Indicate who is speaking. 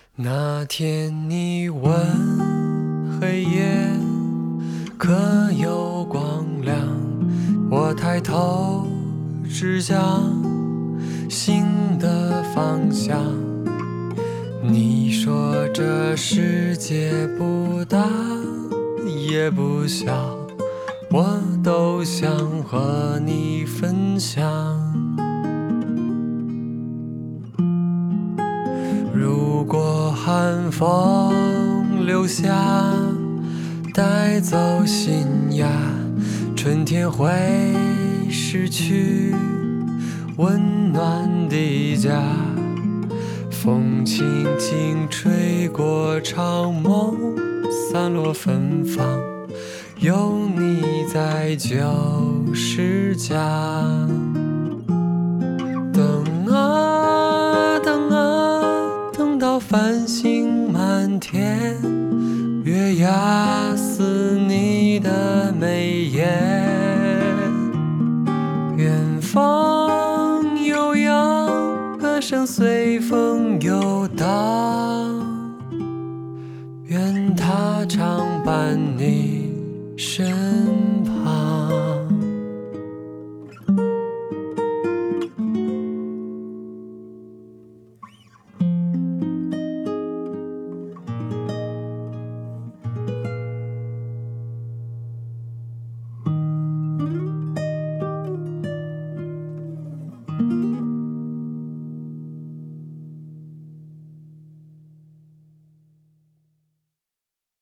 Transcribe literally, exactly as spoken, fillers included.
Speaker 1: 那天你问黑夜可有光亮，我抬头指向新的方向。你说这世界不大也不小，我都想和你分享。如果寒风留下带走信呀，春天会失去温暖的家。风轻轻吹过长梦，散落芬芳，有你在就是家。等啊等啊，等到繁星满天，月牙似你的眉眼。远方悠扬，歌声随风游荡，愿它常伴你身